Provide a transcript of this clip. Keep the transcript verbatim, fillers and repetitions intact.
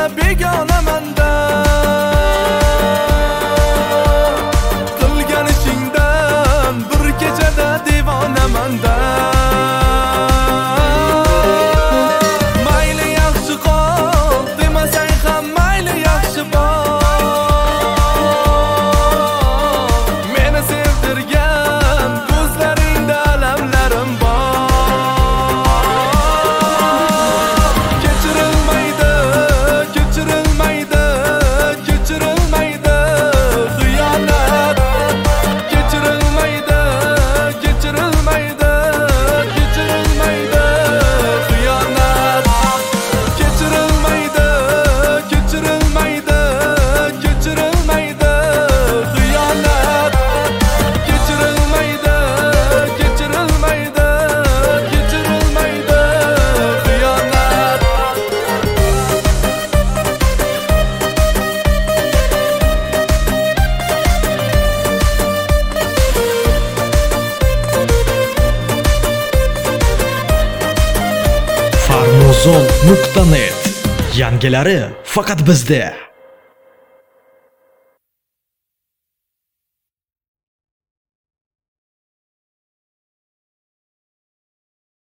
begona manda. Qilgan ishingdan bir kechada devona manda. Mayli yaxshi qol demasang ham mayli yaxshi bor. Meni sevdirgan ko'zlaringda alamlarim bor. Kechirilmaydi, kechirilmaydi, kechirilmaydi xiyonat. Kechirilmaydi, kechirilmaydi, kechirilmaydi xiyonat. Kechirilmaydi, kechirilmaydi, kechirilmaydi xiyonat. Kechirilmaydi, kechirilmaydi, kechirilmaydi xiyonat. farmuzon nuqta net yangilari faqat bizda.